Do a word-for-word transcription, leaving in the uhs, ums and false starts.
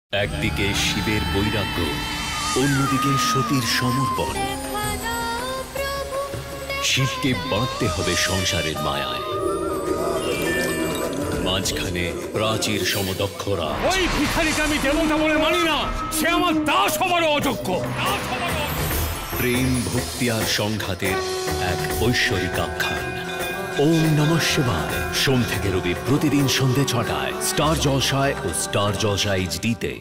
একদিকে শিবের বৈরাগ্য, অন্যদিকে সতীর সমর্পণ। শিবকে বাঁধতে হবে সংসারের মায়ায়, মাঝখানে প্রাচীর সমদক্ষরা। ওই ভিখারিকে আমি দেবতা বলে মানি না, সে আমার দাস হবারও অযোগ্য। প্রেম, ভক্তি আর সংঘাতের এক ঐশ্বরিক আখ্যান। ওম নমঃ শিবায়, সোম থেকে রবি প্রতিদিন সন্ধে ছটায় স্টার জলসায় ও স্টার জলসা এইচডিতে।